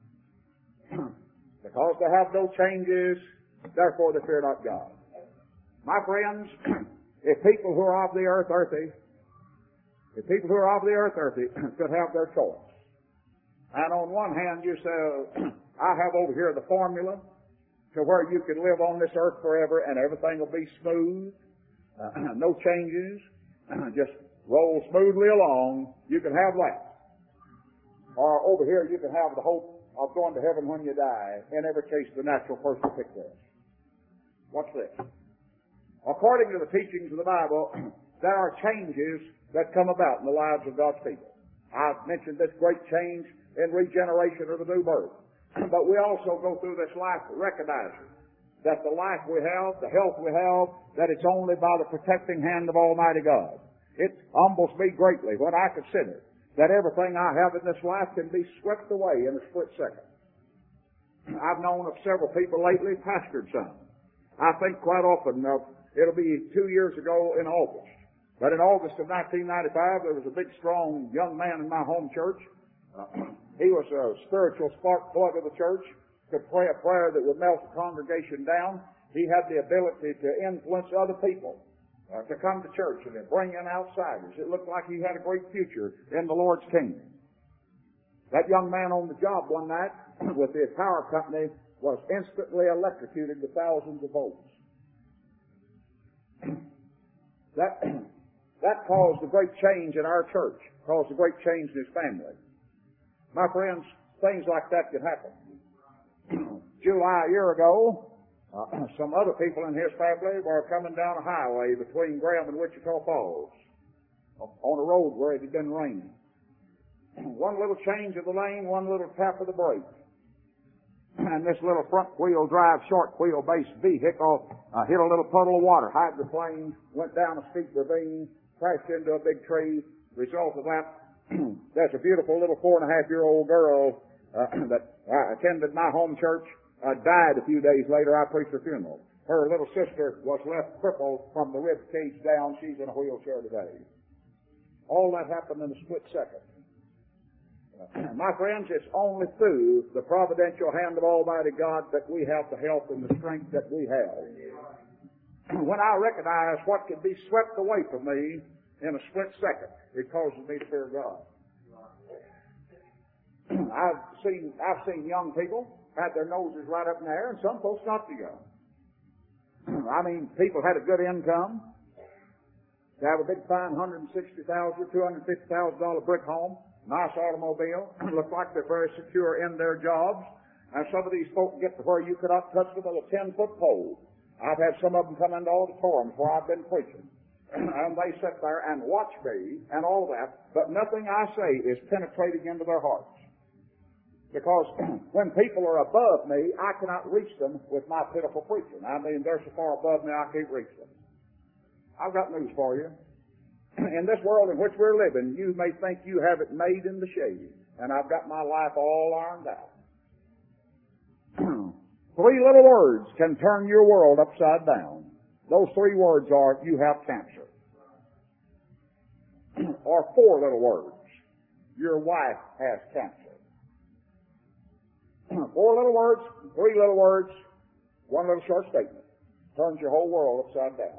Because they have no changes, therefore they fear not God. My friends, if people who are of the earth earthy, could have their choice. And on one hand you say, I have over here the formula to where you can live on this earth forever and everything will be smooth, no changes, just roll smoothly along. You can have that. Or over here you can have the hope of going to heaven when you die. In every case, the natural person picks this. What's this? According to the teachings of the Bible, there are changes that come about in the lives of God's people. I've mentioned this great change in regeneration or the new birth. But we also go through this life recognizing that the life we have, the health we have, that it's only by the protecting hand of Almighty God. It humbles me greatly when I consider that everything I have in this life can be swept away in a split second. I've known of several people lately, pastored some. I think quite often, it'll be 2 years ago in August. But in August of 1995, there was a big, strong young man in my home church. He was a spiritual spark plug of the church, could pray a prayer that would melt the congregation down. He had the ability to influence other people to come to church and to bring in outsiders. It looked like he had a great future in the Lord's kingdom. That young man on the job one night with the power company was instantly electrocuted with thousands of volts. That caused a great change in our church, caused a great change in his family. My friends, things like that can happen. July a year ago, some other people in his family were coming down a highway between Graham and Wichita Falls on a road where it had been raining. One little change of the lane, one little tap of the brake, and this little front-wheel drive, short wheelbase vehicle hit a little puddle of water, hydroplaned, went down a steep ravine, crashed into a big tree. Result of that, there's a beautiful little 4.5-year-old girl that attended my home church, died a few days later. I preached her funeral. Her little sister was left crippled from the rib cage down. She's in a wheelchair today. All that happened in a split second. My friends, it's only through the providential hand of Almighty God that we have the health and the strength that we have. When I recognize what can be swept away from me in a split second, it causes me to fear God. I've seen young people had their noses right up in the air, and some folks not too young. I mean, people had a good income. They have a big fine $160,000, $250,000 brick home, nice automobile, look like they're very secure in their jobs. And some of these folk get to where you cannot touch them with a 10-foot pole. I've had some of them come into auditoriums where I've been preaching, and they sit there and watch me and all that, but nothing I say is penetrating into their hearts. Because when people are above me, I cannot reach them with my pitiful preaching. I mean, they're so far above me, I can't reach them. I've got news for you. In this world in which we're living, you may think you have it made in the shade, and I've got my life all ironed out. 3 little words can turn your world upside down. Those 3 words are, you have cancer. Or 4 little words, your wife has cancer. 4 little words, 3 little words, 1 little short statement. Turns your whole world upside down.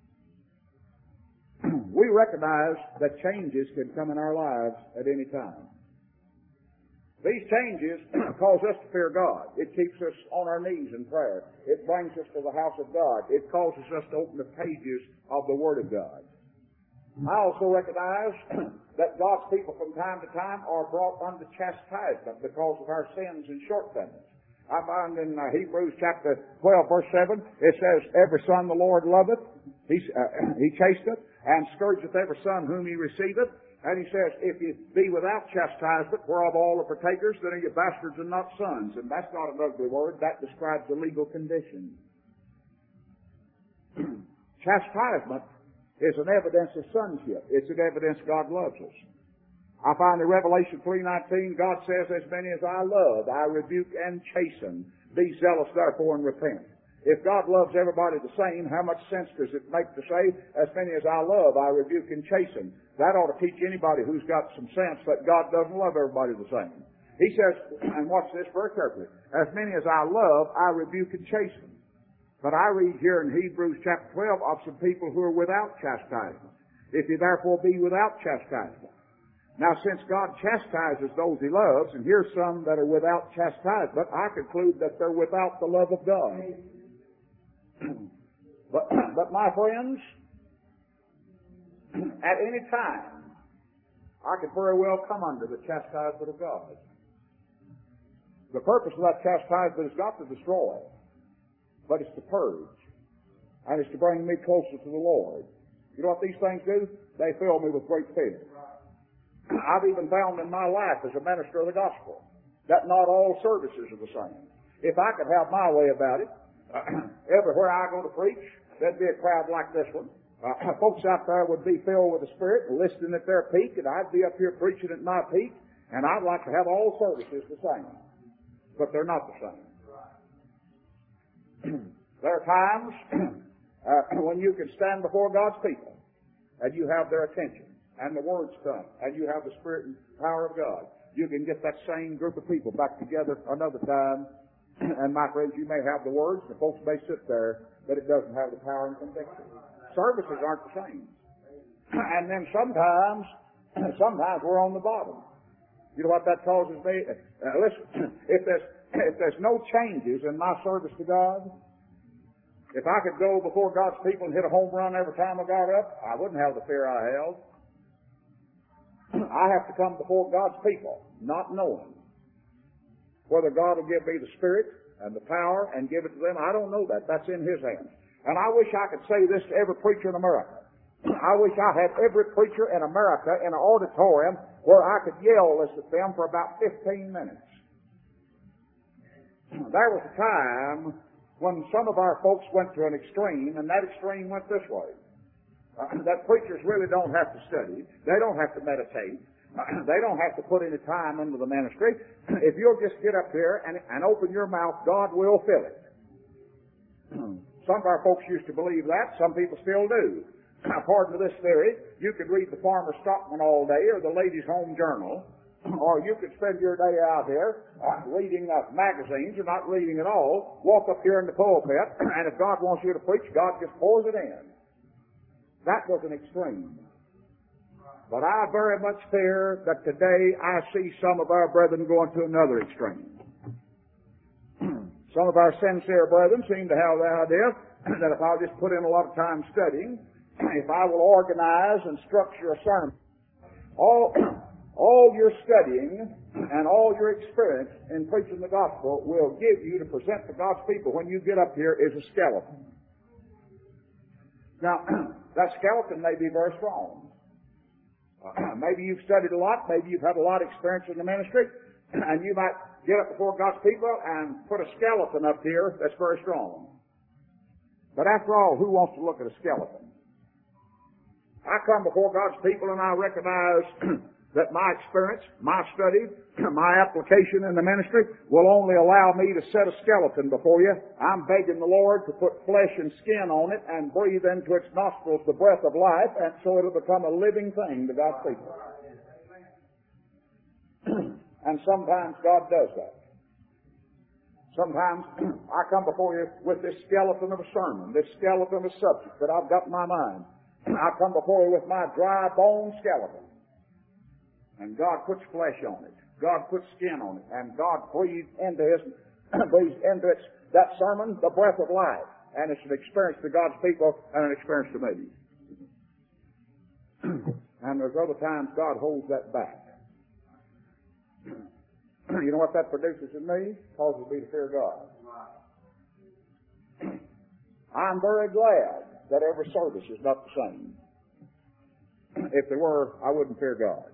We recognize that changes can come in our lives at any time. These changes cause us to fear God. It keeps us on our knees in prayer. It brings us to the house of God. It causes us to open the pages of the Word of God. I also recognize that God's people from time to time are brought under chastisement because of our sins and shortcomings. I find in Hebrews chapter 12, verse 7, it says, every son the Lord loveth, he chasteth, and scourgeth every son whom he receiveth. And he says, if you be without chastisement, whereof all are partakers, then are you bastards and not sons. And that's not an ugly word. That describes the legal condition. Chastisement is an evidence of sonship. It's an evidence God loves us. I find in Revelation 3:19, God says, as many as I love, I rebuke and chasten. Be zealous therefore and repent. If God loves everybody the same, how much sense does it make to say, as many as I love, I rebuke and chasten? That ought to teach anybody who's got some sense that God doesn't love everybody the same. He says, and watch this very carefully, as many as I love, I rebuke and chasten. But I read here in Hebrews chapter 12 of some people who are without chastisement. If you therefore be without chastisement. Now, since God chastises those he loves, and here's some that are without chastisement, I conclude that they're without the love of God. But my friends, at any time, I could very well come under the chastisement of God. The purpose of that chastisement is not to destroy, but it's to purge, and it's to bring me closer to the Lord. You know what these things do? They fill me with great fear. I've even found in my life as a minister of the gospel that not all services are the same. If I could have my way about it, everywhere I go to preach, there'd be a crowd like this one. Folks out there would be filled with the Spirit, listening at their peak, and I'd be up here preaching at my peak, and I'd like to have all services the same. But they're not the same. There are times when you can stand before God's people, and you have their attention, and the Word's come, and you have the Spirit and power of God. You can get that same group of people back together another time, and my friends, you may have the words, the folks may sit there, but it doesn't have the power and conviction. Services aren't the same. And then sometimes we're on the bottom. You know what that causes me? Listen, if there's no changes in my service to God, if I could go before God's people and hit a home run every time I got up, I wouldn't have the fear I held. I have to come before God's people, not knowing Whether God will give me the Spirit and the power and give it to them, I don't know that. That's in His hands. And I wish I could say this to every preacher in America. I wish I had every preacher in America in an auditorium where I could yell this at them for about 15 minutes. There was a time when some of our folks went to an extreme, and that extreme went this way. That preachers really don't have to study. They don't have to meditate. They don't have to put any time into the ministry. If you'll just get up here and open your mouth, God will fill it. Some of our folks used to believe that. Some people still do. According to this theory, you could read the Farmer Stockman all day or the Ladies' Home Journal, or you could spend your day out here reading magazines or not reading at all, walk up here in the pulpit, and if God wants you to preach, God just pours it in. That was an extreme. But I very much fear that today I see some of our brethren going to another extreme. Some of our sincere brethren seem to have the idea that if I'll just put in a lot of time studying, if I will organize and structure a sermon, all your studying and all your experience in preaching the gospel will give you to present to God's people when you get up here is a skeleton. Now, that skeleton may be very strong. Maybe you've studied a lot, maybe you've had a lot of experience in the ministry, and you might get up before God's people and put a skeleton up here that's very strong. But after all, who wants to look at a skeleton? I come before God's people and I recognize that my experience, my study, my application in the ministry will only allow me to set a skeleton before you. I'm begging the Lord to put flesh and skin on it and breathe into its nostrils the breath of life, and so it'll become a living thing to God's people. And sometimes God does that. Sometimes I come before you with this skeleton of a sermon, this skeleton of a subject that I've got in my mind. I come before you with my dry bone skeleton. And God puts flesh on it. God puts skin on it. And God breathes into that sermon the breath of life. And it's an experience to God's people and an experience to me. And there's other times God holds that back. You know what that produces in me? Causes me to fear God. I'm very glad that every service is not the same. If they were, I wouldn't fear God.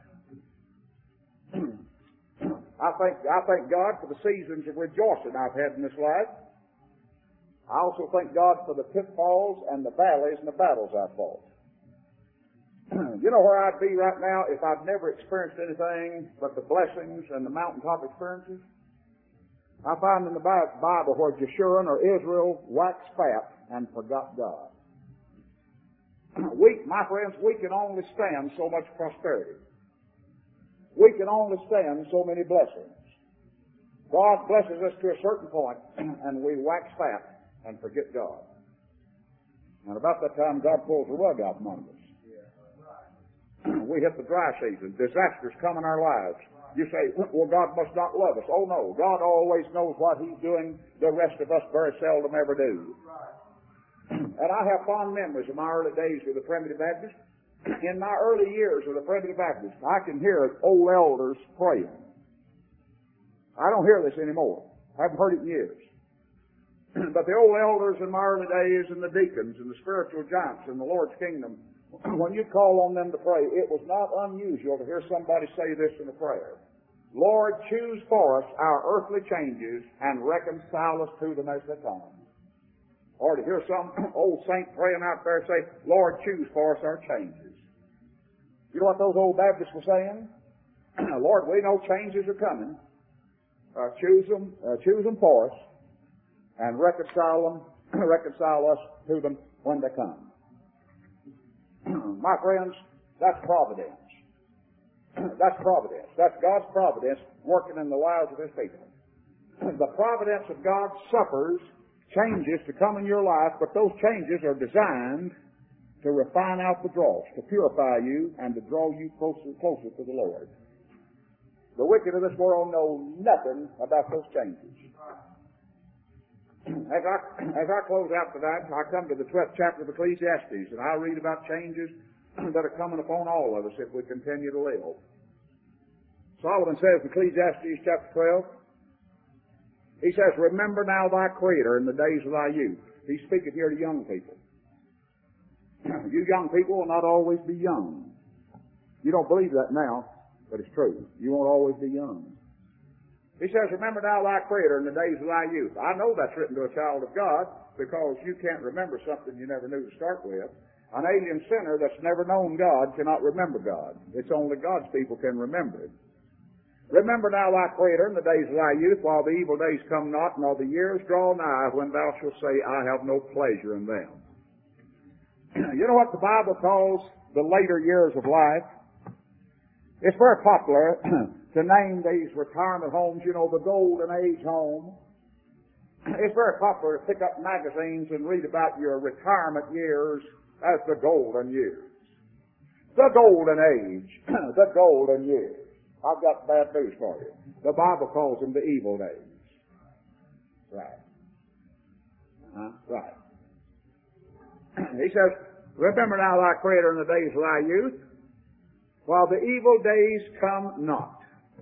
I thank God for the seasons of rejoicing I've had in this life. I also thank God for the pitfalls and the valleys and the battles I've fought. You know where I'd be right now if I'd never experienced anything but the blessings and the mountaintop experiences? I find in the Bible where Jeshurun or Israel waxed fat and forgot God. My friends, we can only stand so much prosperity. We can only stand so many blessings. God blesses us to a certain point, and we wax fat and forget God. And about that time, God pulls the rug out from under us. We hit the dry season. Disasters come in our lives. You say, well, God must not love us. Oh, no. God always knows what He's doing. The rest of us very seldom ever do. And I have fond memories of my early days with the Primitive Baptist. In my early years with the Primitive Baptist, I can hear old elders praying. I don't hear this anymore. I haven't heard it in years. But the old elders in my early days and the deacons and the spiritual giants in the Lord's kingdom, when you call on them to pray, it was not unusual to hear somebody say this in a prayer. Lord, choose for us our earthly changes and reconcile us to them as they come. Or to hear some old saint praying out there say, Lord, choose for us our changes. You know what those old Baptists were saying? Lord, we know changes are coming. Choose them for us and reconcile us to them when they come. My friends, that's providence. That's providence. That's God's providence working in the lives of His people. The providence of God suffers changes to come in your life, but those changes are designed to refine out the dross, to purify you, and to draw you closer and closer to the Lord. The wicked of this world know nothing about those changes. As I close out tonight, I come to the 12th chapter of Ecclesiastes, and I read about changes that are coming upon all of us if we continue to live. Solomon says in Ecclesiastes chapter 12, He says, remember now thy Creator in the days of thy youth. He's speaking here to young people. You young people will not always be young. You don't believe that now, but it's true. You won't always be young. He says, remember now thy Creator in the days of thy youth. I know that's written to a child of God because you can't remember something you never knew to start with. An alien sinner that's never known God cannot remember God. It's only God's people can remember Him. Remember now thy Creator in the days of thy youth, while the evil days come not, nor the years draw nigh, when thou shalt say, I have no pleasure in them. You know what the Bible calls the later years of life? It's very popular to name these retirement homes, you know, the Golden Age home. It's very popular to pick up magazines and read about your retirement years as the golden years. The Golden Age, the Golden years. I've got bad news for you. The Bible calls them the evil days. Right. Right. He says, remember now thy Creator in the days of thy youth, while the evil days come not,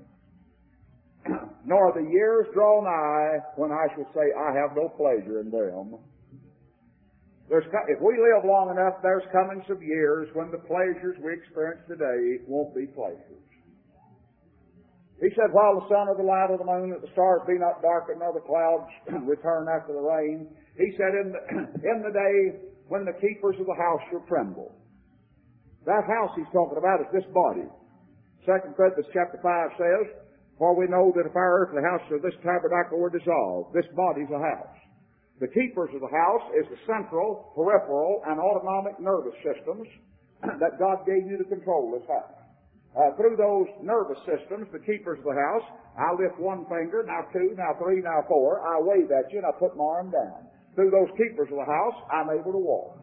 nor the years draw nigh, when I shall say, I have no pleasure in them. If we live long enough, there's coming some years when the pleasures we experience today won't be pleasures. He said, while the sun or the light of the moon, that the stars be not darkened, nor the clouds return after the rain. He said, in the day when the keepers of the house shall tremble. That house he's talking about is this body. 2 Corinthians chapter 5 says, for we know that if our earthly house of this tabernacle were dissolved, this body's a house. The keepers of the house is the central, peripheral, and autonomic nervous systems that God gave you to control this house. Through those nervous systems, the keepers of the house, I lift one finger, now two, now three, now four. I wave at you and I put my arm down. Through those keepers of the house, I'm able to walk.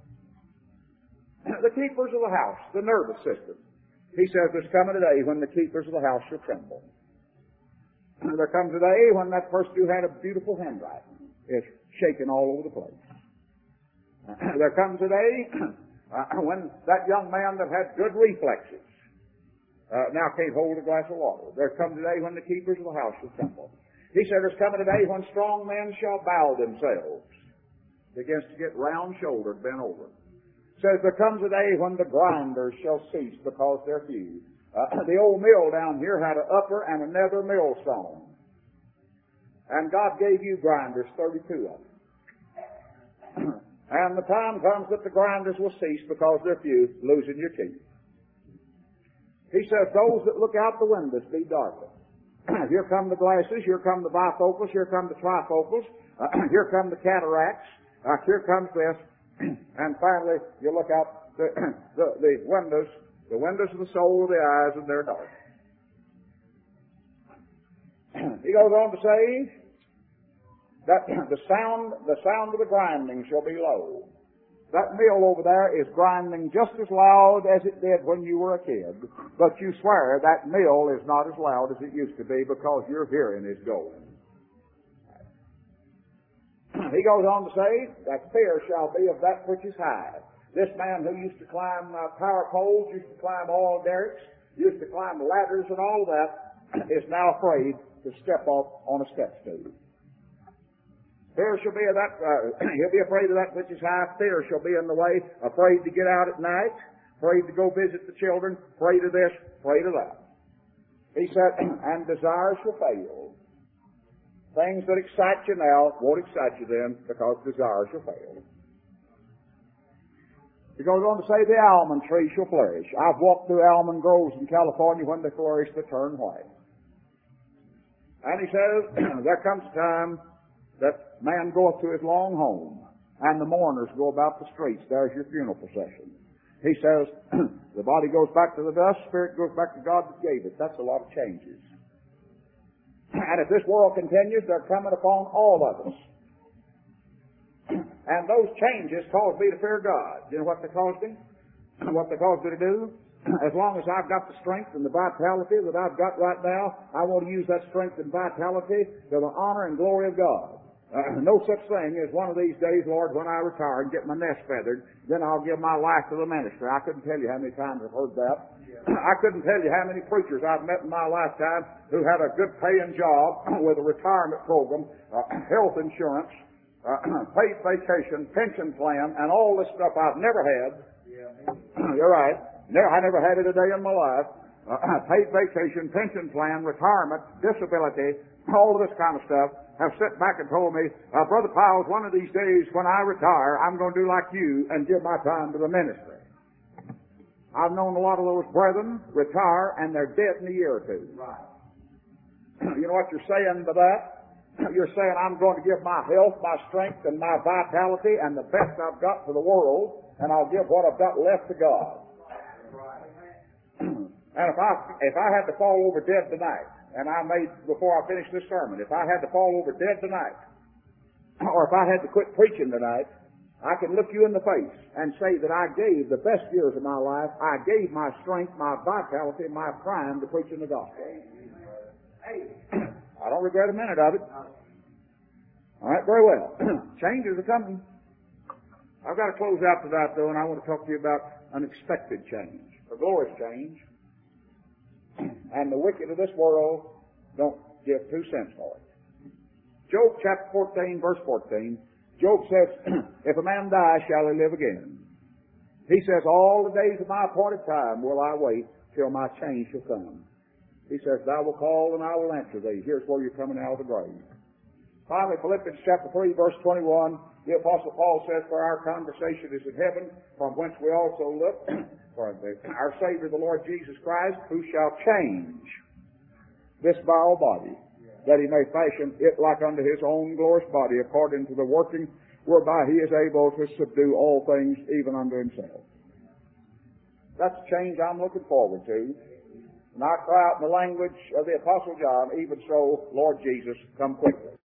The keepers of the house, the nervous system. He says there's coming a day when the keepers of the house shall tremble. There comes a day when that person who had a beautiful handwriting is shaken all over the place. There comes a day when that young man that had good reflexes now can't hold a glass of water. There comes a day when the keepers of the house shall tremble. He said there's coming a day when strong men shall bow themselves. Begins to get round-shouldered, bent over. Says there comes a day when the grinders shall cease because they're few. The old mill down here had an upper and a nether millstone. And God gave you grinders, 32 of them. And the time comes that the grinders will cease because they're few, losing your teeth. He says, those that look out the windows be darkened. Here come the glasses, here come the bifocals, here come the trifocals, here come the cataracts, here comes this, and finally you look out the windows of the soul of the eyes, and they're dark. He goes on to say that the sound of the grinding shall be low. That mill over there is grinding just as loud as it did when you were a kid, but you swear that mill is not as loud as it used to be because your hearing is going. He goes on to say that fear shall be of that which is high. This man who used to climb power poles, used to climb oil derricks, used to climb ladders and all that, is now afraid to step off on a step stool. Fear shall be of that, he'll be afraid of that which is high. Fear shall be in the way, afraid to get out at night, afraid to go visit the children, afraid of this, afraid of that. He said, and desire shall fail. Things that excite you now won't excite you then because desire shall fail. He goes on to say the almond tree shall flourish. I've walked through almond groves in California. When they flourish, they turn white. And he says, there comes a time that man goeth to his long home, and the mourners go about the streets. There's your funeral procession. He says, the body goes back to the dust, spirit goes back to God that gave it. That's a lot of changes. And if this world continues, they're coming upon all of us. And those changes caused me to fear God. You know what they caused me? What they caused me to do? As long as I've got the strength and the vitality that I've got right now, I want to use that strength and vitality to the honor and glory of God. No such thing as one of these days, Lord, when I retire and get my nest feathered, then I'll give my life to the ministry. I couldn't tell you how many times I've heard that. I couldn't tell you how many preachers I've met in my lifetime who had a good paying job with a retirement program, health insurance, paid vacation, pension plan, and all this stuff I've never had. You're right. I never had it a day in my life. Paid vacation, pension plan, retirement, disability, all of this kind of stuff, have sat back and told me, Brother Piles, one of these days when I retire, I'm going to do like you and give my time to the ministry. I've known a lot of those brethren retire and they're dead in a year or two. Right. You know what you're saying by that? You're saying I'm going to give my health, my strength, and my vitality and the best I've got to the world, and I'll give what I've got left to God. And if I had to fall over dead tonight, and before I finish this sermon, if I had to fall over dead tonight, or if I had to quit preaching tonight, I can look you in the face and say that I gave the best years of my life, I gave my strength, my vitality, my prime to preaching the gospel. I don't regret a minute of it. All right, very well. Changes are coming. I've got to close out tonight, though, and I want to talk to you about an expected change, a glorious change. And the wicked of this world don't give 2 cents for it. Job chapter 14, verse 14, Job says, if a man die, shall he live again? He says, all the days of my appointed time will I wait till my change shall come. He says, thou wilt call and I will answer thee. Here's where you're coming out of the grave. Finally, Philippians chapter 3, verse 21, the Apostle Paul says, for our conversation is in heaven, from whence we also look for our Savior, the Lord Jesus Christ, who shall change this vile body, that he may fashion it like unto his own glorious body, according to the working whereby he is able to subdue all things, even unto himself. That's a change I'm looking forward to. And I cry out in the language of the Apostle John, even so, Lord Jesus, come quickly.